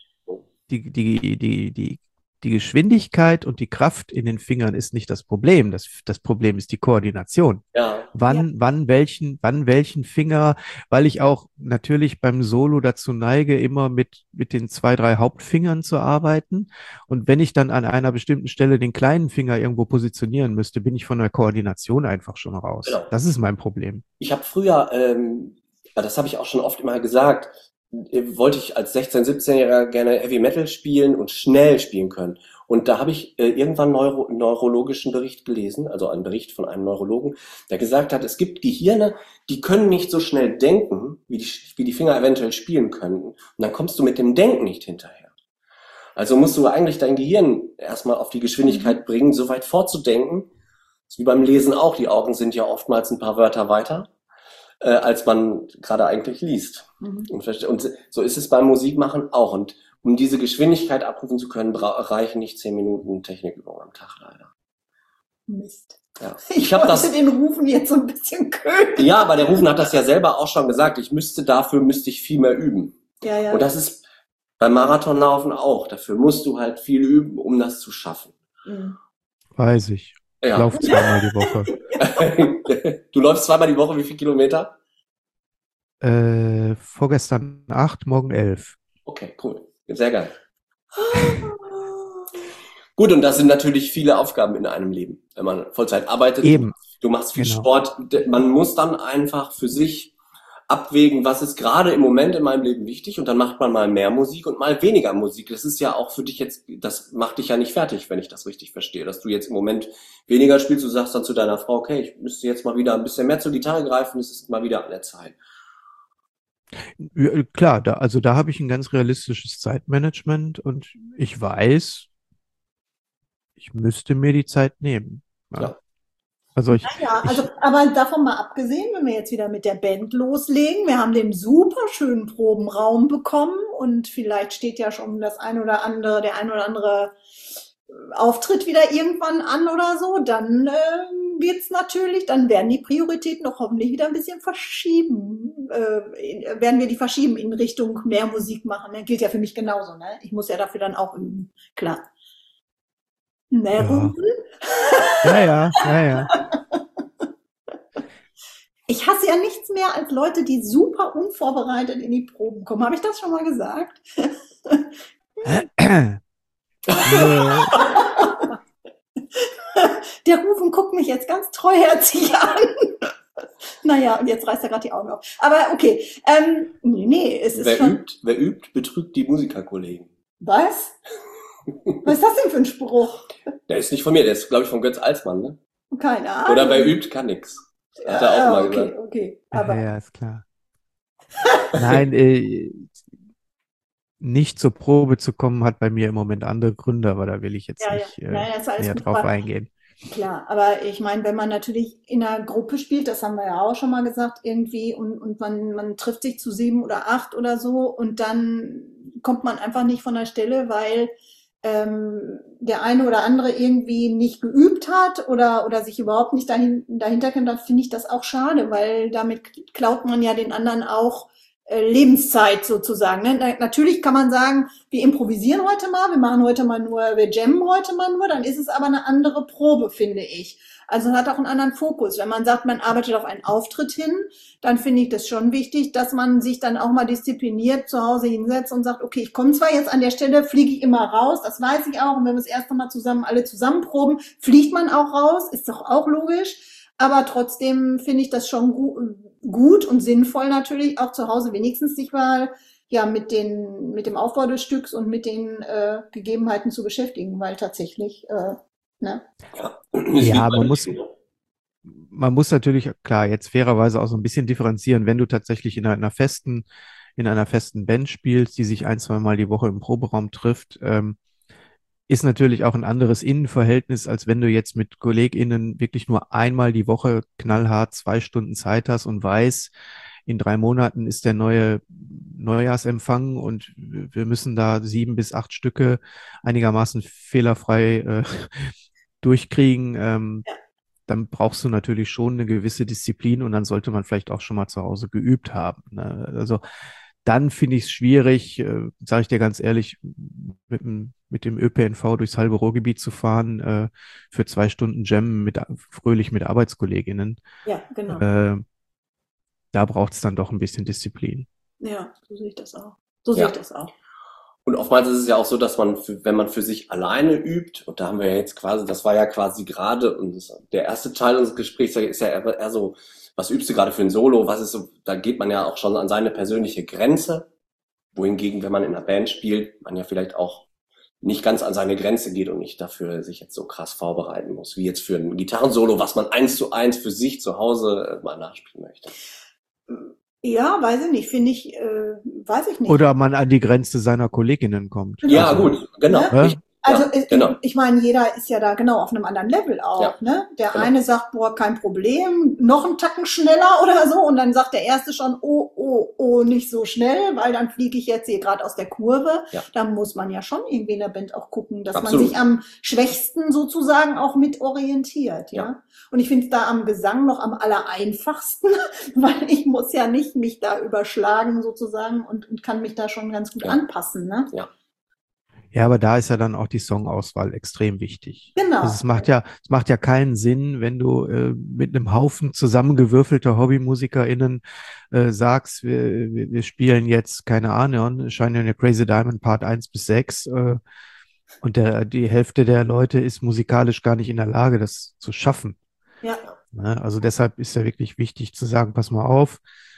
die Geschwindigkeit und die Kraft in den Fingern ist nicht das Problem. Das Problem ist die Koordination. Ja. Wann welchen Finger, weil ich auch natürlich beim Solo dazu neige, immer mit den 2, 3 Hauptfingern zu arbeiten. Und wenn ich dann an einer bestimmten Stelle den kleinen Finger irgendwo positionieren müsste, bin ich von der Koordination einfach schon raus. Genau. Das ist mein Problem. Ich habe früher, das habe ich auch schon oft immer gesagt, wollte ich als 16-, 17-Jähriger gerne Heavy Metal spielen und schnell spielen können. Und da habe ich irgendwann einen neurologischen Bericht gelesen, also einen Bericht von einem Neurologen, der gesagt hat, es gibt Gehirne, die können nicht so schnell denken, wie die Finger eventuell spielen können. Und dann kommst du mit dem Denken nicht hinterher. Also musst du eigentlich dein Gehirn erstmal auf die Geschwindigkeit bringen, so weit vorzudenken. Das ist wie beim Lesen auch, die Augen sind ja oftmals ein paar Wörter weiter, als man gerade eigentlich liest. Mhm. Und so ist es beim Musikmachen auch. Und um diese Geschwindigkeit abrufen zu können, reichen nicht 10 Minuten Technikübung am Tag leider. Mist. Ja. Ich wollte den Rufen jetzt so ein bisschen ködern. Ja, aber der Rufen hat das ja selber auch schon gesagt. Dafür müsste ich viel mehr üben. Ja, ja. Und das ist beim Marathonlaufen auch. Dafür musst du halt viel üben, um das zu schaffen. Mhm. Weiß ich. Ich Ja. laufe zweimal die Woche. Du läufst zweimal die Woche, wie viel Kilometer? Vorgestern 8, morgen 11. Okay, cool. Sehr geil. Gut, und das sind natürlich viele Aufgaben in einem Leben, wenn man Vollzeit arbeitet. Eben. Du machst viel Genau. Sport. Man muss dann einfach für sich abwägen, was ist gerade im Moment in meinem Leben wichtig, und dann macht man mal mehr Musik und mal weniger Musik. Das ist ja auch für dich jetzt, das macht dich ja nicht fertig, wenn ich das richtig verstehe, dass du jetzt im Moment weniger spielst. Du sagst dann zu deiner Frau, okay, ich müsste jetzt mal wieder ein bisschen mehr zur Gitarre greifen, es ist mal wieder an der Zeit. Ja, klar, da habe ich ein ganz realistisches Zeitmanagement und ich weiß, ich müsste mir die Zeit nehmen. Ja. Ja. Also Ja, also, aber davon mal abgesehen, wenn wir jetzt wieder mit der Band loslegen, wir haben den super schönen Probenraum bekommen und vielleicht steht ja schon der ein oder andere Auftritt wieder irgendwann an oder so, dann dann werden die Prioritäten doch hoffentlich wieder ein bisschen werden wir die verschieben in Richtung mehr Musik machen. Das gilt ja für mich genauso, ne? Ich muss ja dafür dann auch üben, klar. Ne, Ja. Rufen? ja. Ich hasse ja nichts mehr als Leute, die super unvorbereitet in die Proben kommen. Habe ich das schon mal gesagt? Der Rufen guckt mich jetzt ganz treuherzig an. Naja, und jetzt reißt er gerade die Augen auf. Aber okay. Es ist Wer übt, betrügt die Musikerkollegen. Was? Was ist das denn für ein Spruch? Der ist nicht von mir, der ist, glaube ich, von Götz Alsmann, ne? Keine Ahnung. Oder wer übt, kann nix. Hat er auch mal gesagt. Okay. Aber Ja, ist klar. Nein, nicht zur Probe zu kommen, hat bei mir im Moment andere Gründe, aber da will ich jetzt nicht ist alles näher gut, drauf aber eingehen. klar, aber ich meine, wenn man natürlich in einer Gruppe spielt, das haben wir ja auch schon mal gesagt, irgendwie, und man trifft sich zu 7 oder 8 oder so, und dann kommt man einfach nicht von der Stelle, weil der eine oder andere irgendwie nicht geübt hat oder sich überhaupt nicht dahinter kennt, dann finde ich das auch schade, weil damit klaut man ja den anderen auch Lebenszeit sozusagen. Ne? Natürlich kann man sagen, wir improvisieren heute mal, wir jammen heute mal nur, dann ist es aber eine andere Probe, finde ich. Also es hat auch einen anderen Fokus. Wenn man sagt, man arbeitet auf einen Auftritt hin, dann finde ich das schon wichtig, dass man sich dann auch mal diszipliniert zu Hause hinsetzt und sagt, okay, ich komme zwar jetzt an der Stelle, fliege ich immer raus, das weiß ich auch, und wenn wir das erste Mal alle zusammen proben, fliegt man auch raus, ist doch auch logisch. Aber trotzdem finde ich das schon gut und sinnvoll natürlich, auch zu Hause wenigstens sich mal mit dem Aufbau des Stücks und mit den Gegebenheiten zu beschäftigen, weil tatsächlich, ne? Ja, man muss natürlich, klar, jetzt fairerweise auch so ein bisschen differenzieren, wenn du tatsächlich in einer festen Band spielst, die sich 1, 2 Mal die Woche im Proberaum trifft, ist natürlich auch ein anderes Innenverhältnis, als wenn du jetzt mit KollegInnen wirklich nur einmal die Woche knallhart 2 Stunden Zeit hast und weißt, in 3 Monaten ist der neue Neujahrsempfang und wir müssen da 7 bis 8 Stücke einigermaßen fehlerfrei durchkriegen. Dann brauchst du natürlich schon eine gewisse Disziplin und dann sollte man vielleicht auch schon mal zu Hause geübt haben. Ne? Also dann finde ich es schwierig, sage ich dir ganz ehrlich, mit dem ÖPNV durchs halbe Ruhrgebiet zu fahren, für 2 Stunden Jam fröhlich mit Arbeitskolleginnen. Ja, genau. Da braucht es dann doch ein bisschen Disziplin. Ja, so sehe ich das auch. Und oftmals ist es ja auch so, dass wenn man für sich alleine übt, und da haben wir ja jetzt das war ja quasi gerade, und der erste Teil unseres Gesprächs ist ja eher so, was übst du gerade für ein Solo, da geht man ja auch schon an seine persönliche Grenze, Wohingegen, wenn man in einer Band spielt, man ja vielleicht auch nicht ganz an seine Grenze geht und nicht dafür sich jetzt so krass vorbereiten muss, wie jetzt für ein Gitarrensolo, was man 1:1 für sich zu Hause mal nachspielen möchte. Ja, weiß ich nicht, finde ich, weiß ich nicht. Oder man an die Grenze seiner Kolleginnen kommt. Ja, Also, gut, genau. Ne? Also genau. ich meine, jeder ist ja da genau auf einem anderen Level auch. Ja, Ne? Der genau. eine sagt, boah, kein Problem, noch einen Tacken schneller oder so. Und dann sagt der erste schon, oh, nicht so schnell, weil dann fliege ich jetzt hier gerade aus der Kurve. Ja. Da muss man ja schon irgendwie in der Band auch gucken, dass Absolut. man sich am schwächsten sozusagen auch mit orientiert. Ja. Und ich finde es da am Gesang noch am allereinfachsten, weil ich muss ja nicht mich da überschlagen sozusagen und kann mich da schon ganz gut anpassen. Ne? Ja. Ja, aber da ist ja dann auch die Songauswahl extrem wichtig. Genau. Also es macht ja keinen Sinn, wenn du mit einem Haufen zusammengewürfelter HobbymusikerInnen sagst, wir spielen jetzt, keine Ahnung, Shine on a Crazy Diamond Part 1 bis 6 und die Hälfte der Leute ist musikalisch gar nicht in der Lage, das zu schaffen. Ja. Ne? Also deshalb ist ja wirklich wichtig zu sagen, pass mal auf,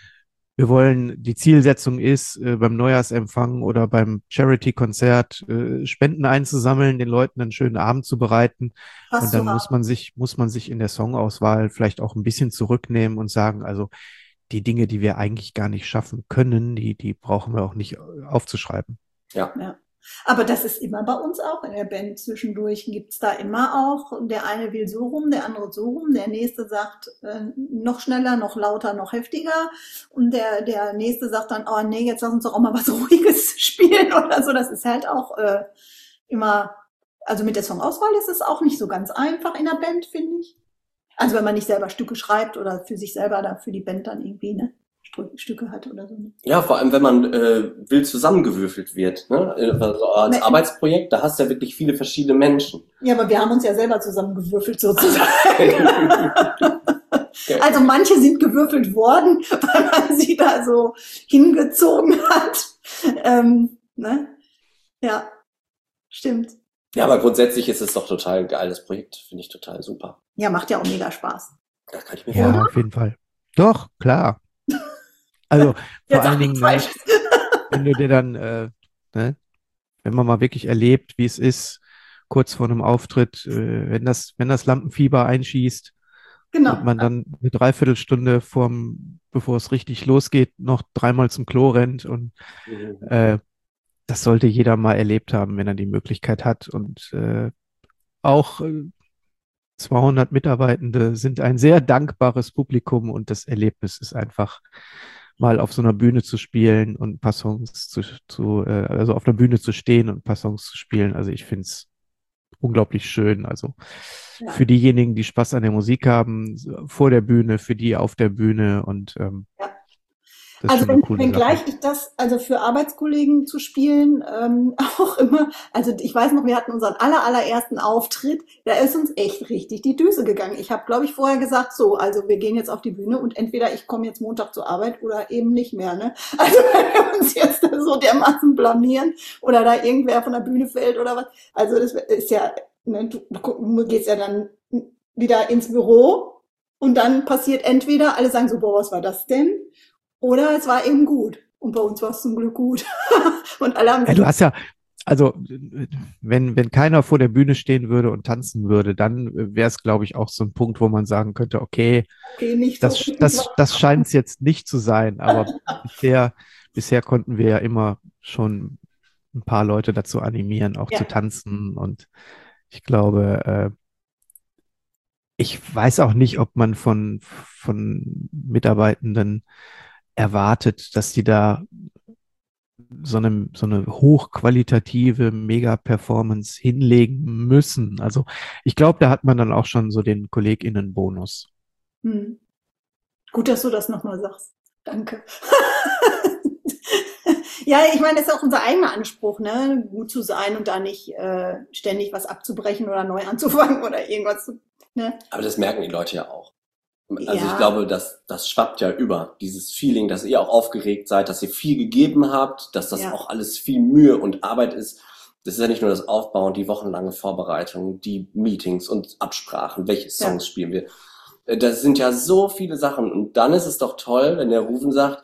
die Zielsetzung ist, beim Neujahrsempfang oder beim Charity-Konzert Spenden einzusammeln, den Leuten einen schönen Abend zu bereiten. Und dann muss man sich in der Songauswahl vielleicht auch ein bisschen zurücknehmen und sagen, also die Dinge, die wir eigentlich gar nicht schaffen können, die brauchen wir auch nicht aufzuschreiben. Ja. Aber das ist immer bei uns auch in der Band. Zwischendurch gibt's da immer auch, der eine will so rum, der andere so rum, der nächste sagt noch schneller, noch lauter, noch heftiger und der nächste sagt dann, oh nee, jetzt lass uns doch auch mal was Ruhiges spielen oder so. Das ist halt auch immer, also mit der Songauswahl ist es auch nicht so ganz einfach in der Band, finde ich. Also wenn man nicht selber Stücke schreibt oder für sich selber oder für die Band dann irgendwie, ne? Stücke hat oder so. Ja, vor allem, wenn man wild zusammengewürfelt wird, ne? Also als Arbeitsprojekt, da hast du ja wirklich viele verschiedene Menschen. Ja, aber wir haben uns ja selber zusammengewürfelt sozusagen. Okay. Also manche sind gewürfelt worden, weil man sie da so hingezogen hat. Ne? Ja, stimmt. Ja, aber grundsätzlich ist es doch total ein geiles Projekt, finde ich total super. Ja, macht ja auch mega Spaß. Das kann ich mir vorstellen. Ja, auf jeden Fall. Doch, klar. Also vor allen Dingen, wenn du dir dann, ne, wenn man mal wirklich erlebt, wie es ist, kurz vor einem Auftritt, wenn das Lampenfieber einschießt, genau. Und man dann eine Dreiviertelstunde bevor es richtig losgeht, noch dreimal zum Klo rennt und das sollte jeder mal erlebt haben, wenn er die Möglichkeit hat. Und auch 200 Mitarbeitende sind ein sehr dankbares Publikum und das Erlebnis ist einfach mal auf so einer Bühne zu spielen und ein paar Songs also auf einer Bühne zu stehen und ein paar Songs zu spielen. Also ich finde es unglaublich schön. Also für diejenigen, die Spaß an der Musik haben, vor der Bühne, für die auf der Bühne und das also ist schon eine coole wenngleich Sache. ich das, also für Arbeitskollegen zu spielen, auch immer, also ich weiß noch, wir hatten unseren allerersten Auftritt, da ist uns echt richtig die Düse gegangen. Ich habe, glaube ich, vorher gesagt, so, also wir gehen jetzt auf die Bühne und entweder ich komme jetzt Montag zur Arbeit oder eben nicht mehr, ne? Also wenn wir uns jetzt so dermaßen blamieren oder da irgendwer von der Bühne fällt oder was, also das ist ja, ne, du gehst ja dann wieder ins Büro und dann passiert entweder, alle sagen so, boah, was war das denn? Oder es war eben gut. Und bei uns war es zum Glück gut. Und alle haben Du hast ja, also wenn keiner vor der Bühne stehen würde und tanzen würde, dann wäre es, glaube ich, auch so ein Punkt, wo man sagen könnte, okay, nicht das scheint es jetzt nicht zu sein. Aber bisher konnten wir ja immer schon ein paar Leute dazu animieren, auch zu tanzen. Und ich glaube, ich weiß auch nicht, ob man von Mitarbeitenden erwartet, dass die da so eine hochqualitative Mega-Performance hinlegen müssen. Also ich glaube, da hat man dann auch schon so den KollegInnen-Bonus. Gut, dass du das nochmal sagst. Danke. Ja, ich meine, das ist auch unser eigener Anspruch, ne, gut zu sein und da nicht ständig was abzubrechen oder neu anzufangen oder irgendwas zu, ne? Aber das merken die Leute ja auch. Also ich glaube, das schwappt ja über, dieses Feeling, dass ihr auch aufgeregt seid, dass ihr viel gegeben habt, dass das auch alles viel Mühe und Arbeit ist. Das ist ja nicht nur das Aufbauen, die wochenlange Vorbereitung, die Meetings und Absprachen, welche Songs spielen wir. Das sind ja so viele Sachen. Und dann ist es doch toll, wenn der Rufen sagt,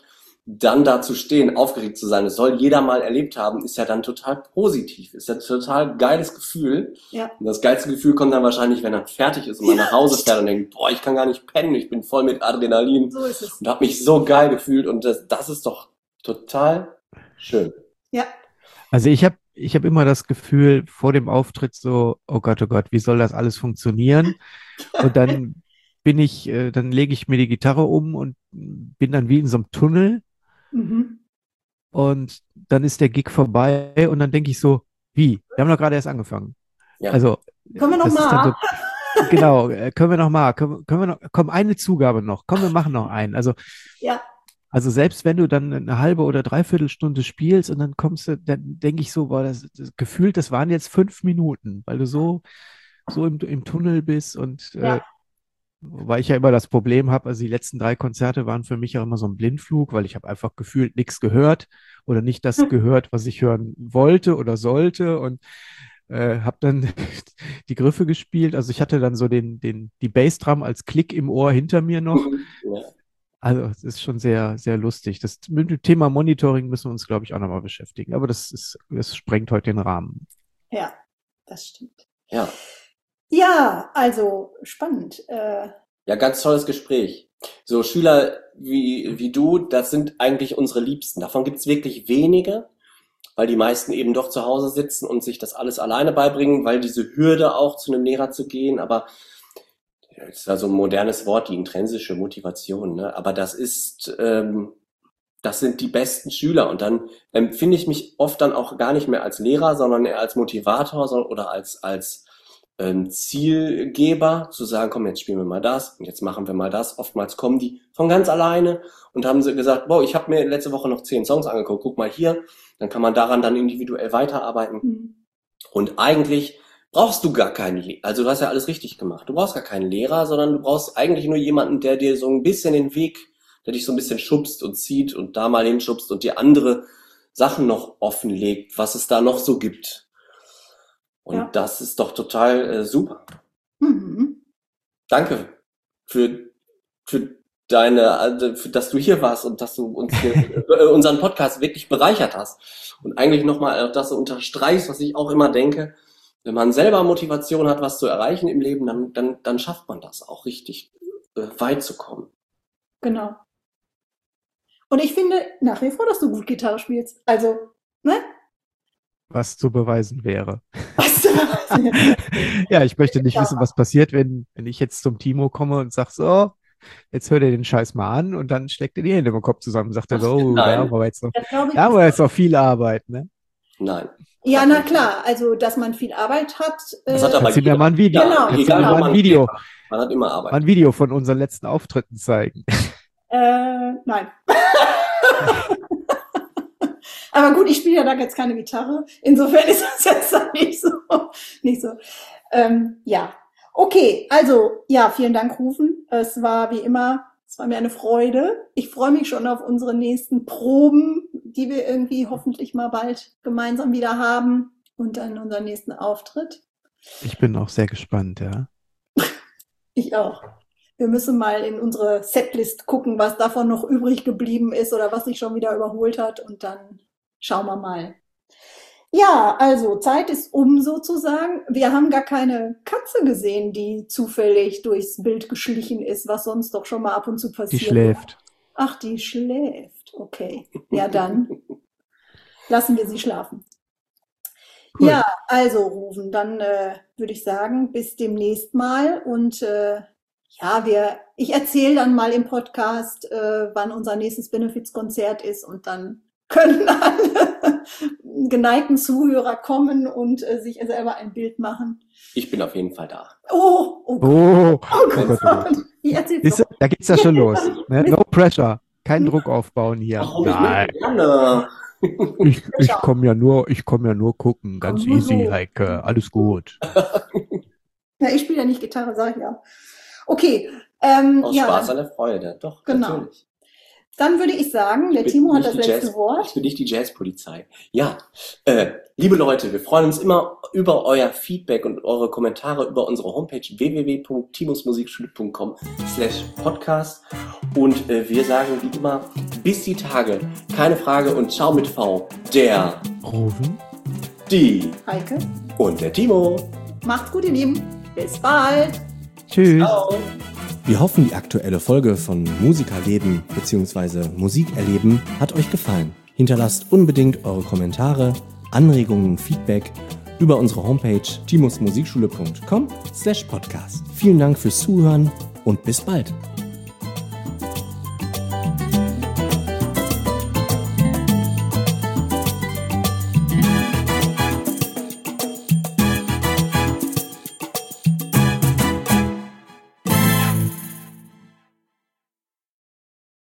dann da zu stehen, aufgeregt zu sein, das soll jeder mal erlebt haben, ist ja dann total positiv, ist ja ein total geiles Gefühl. Ja. Und das geilste Gefühl kommt dann wahrscheinlich, wenn er fertig ist und man nach Hause fährt und denkt, boah, ich kann gar nicht pennen, ich bin voll mit Adrenalin So ist es. und habe mich so geil gefühlt und das ist doch total schön. Ja. Also ich hab immer das Gefühl vor dem Auftritt so, oh Gott, wie soll das alles funktionieren? Und dann dann lege ich mir die Gitarre um und bin dann wie in so einem Tunnel Mhm. und dann ist der Gig vorbei und dann denke ich so, wie? Wir haben doch gerade erst angefangen. Ja. Also, Können wir noch das ist dann mal? so, genau, können wir noch mal, können wir noch, komm, eine Zugabe noch, komm, wir machen noch einen. Ja. Also selbst wenn du dann eine halbe oder dreiviertel Stunde spielst und dann dann denke ich so, boah, das gefühlt, das waren jetzt 5 Minuten, weil du so im Tunnel bist und Ja. weil ich ja immer das Problem habe, also die letzten 3 Konzerte waren für mich auch immer so ein Blindflug, weil ich habe einfach gefühlt nichts gehört oder nicht das gehört, was ich hören wollte oder sollte und habe dann die Griffe gespielt. Also ich hatte dann so die Bassdrum als Klick im Ohr hinter mir noch. Ja. Also es ist schon sehr, sehr lustig. Mit dem Thema Monitoring müssen wir uns, glaube ich, auch nochmal beschäftigen. Aber das sprengt heute den Rahmen. Ja, das stimmt. Ja. Ja, also spannend. Ja, ganz tolles Gespräch. So Schüler wie du, das sind eigentlich unsere Liebsten. Davon gibt's wirklich wenige, weil die meisten eben doch zu Hause sitzen und sich das alles alleine beibringen, weil diese Hürde auch zu einem Lehrer zu gehen, aber das ist ja so ein modernes Wort, die intrinsische Motivation, ne? Aber das sind die besten Schüler und dann empfinde ich mich oft dann auch gar nicht mehr als Lehrer, sondern eher als Motivator oder als Zielgeber, zu sagen, komm, jetzt spielen wir mal das und jetzt machen wir mal das. Oftmals kommen die von ganz alleine und haben sie gesagt, boah, ich habe mir letzte Woche noch 10 Songs angeguckt, guck mal hier, dann kann man daran dann individuell weiterarbeiten. Mhm. Und eigentlich brauchst du gar keinen Lehrer, also du hast ja alles richtig gemacht. Du brauchst gar keinen Lehrer, sondern du brauchst eigentlich nur jemanden, der dir so ein bisschen den Weg, der dich so ein bisschen schubst und zieht und da mal hinschubst und dir andere Sachen noch offenlegt, was es da noch so gibt. Und Ja. das ist doch total super. Mhm. Danke für dass du hier warst und dass du uns hier, unseren Podcast wirklich bereichert hast. Und eigentlich nochmal das so unterstreichst, was ich auch immer denke. Wenn man selber Motivation hat, was zu erreichen im Leben, dann schafft man das auch richtig weit zu kommen. Genau. Und ich finde nach wie vor, dass du gut Gitarre spielst. Also, ne? Was zu beweisen wäre. Weißt du? Ja, ich möchte nicht Ja. wissen, was passiert, wenn ich jetzt zum Timo komme und sag so, jetzt hört er den Scheiß mal an und dann steckt er die Hände im Kopf zusammen und sagt er so, oh, da Nein. haben wir jetzt Das glaube ich. da haben wir jetzt noch viel Arbeit, ne? Nein. Ja, na klar. Also, dass man viel Arbeit hat. Das hat aber Kannst du mir mal ein Video, Genau. kannst du mir Egal, mal wo ein man Video, steht, man hat immer Arbeit. mal ein Video von unseren letzten Auftritten zeigen. Nein. Aber gut, ich spiele ja da jetzt keine Gitarre. Insofern ist das jetzt dann nicht so. Ja. Okay, also, ja, vielen Dank, Rufen. Es war wie immer, es war mir eine Freude. Ich freue mich schon auf unsere nächsten Proben, die wir irgendwie hoffentlich mal bald gemeinsam wieder haben und dann unseren nächsten Auftritt. Ich bin auch sehr gespannt, ja. Ich auch. Wir müssen mal in unsere Setlist gucken, was davon noch übrig geblieben ist oder was sich schon wieder überholt hat und dann schauen wir mal. Ja, also Zeit ist um sozusagen. Wir haben gar keine Katze gesehen, die zufällig durchs Bild geschlichen ist, was sonst doch schon mal ab und zu Die passiert. schläft. Ach, die schläft. Okay. Ja, dann lassen wir sie schlafen. Cool. Ja, also Rufen, dann würde ich sagen, bis demnächst mal und ja, ich erzähle dann mal im Podcast, wann unser nächstes Benefizkonzert ist und dann können alle geneigten Zuhörer kommen und sich selber ein Bild machen. Ich bin auf jeden Fall da. Oh Gott. Oh, Oh Gott, oh Gott. Ich erzähl's Siehst du, doch. da geht's ja schon los. Ne? No pressure. Kein Druck aufbauen hier. Warum Nein, nicht? Gerne. ich komme ja nur gucken. Ganz Komm nur easy, so. Heike. Alles gut. Ja, ich spiele ja nicht Gitarre, sag ich ja. Okay, Aus ja, Spaß an der Freude. Doch, Genau. natürlich. dann würde ich sagen, der Ich bin Timo hat nicht das die letzte Jazz- Wort. Ich bin nicht die Jazzpolizei. Ja, liebe Leute, wir freuen uns immer über euer Feedback und eure Kommentare über unsere Homepage www.timosmusikschule.com/podcast Und wir sagen wie immer, bis die Tage, keine Frage und ciao mit V, der Rufen. die Heike, und der Timo. macht's gut, ihr Lieben. Bis bald. Tschüss. Ciao. Wir hoffen, die aktuelle Folge von Musikerleben bzw. Musikerleben hat euch gefallen. Hinterlasst unbedingt eure Kommentare, Anregungen und Feedback über unsere Homepage timusmusikschule.com/podcast. Vielen Dank fürs Zuhören und bis bald.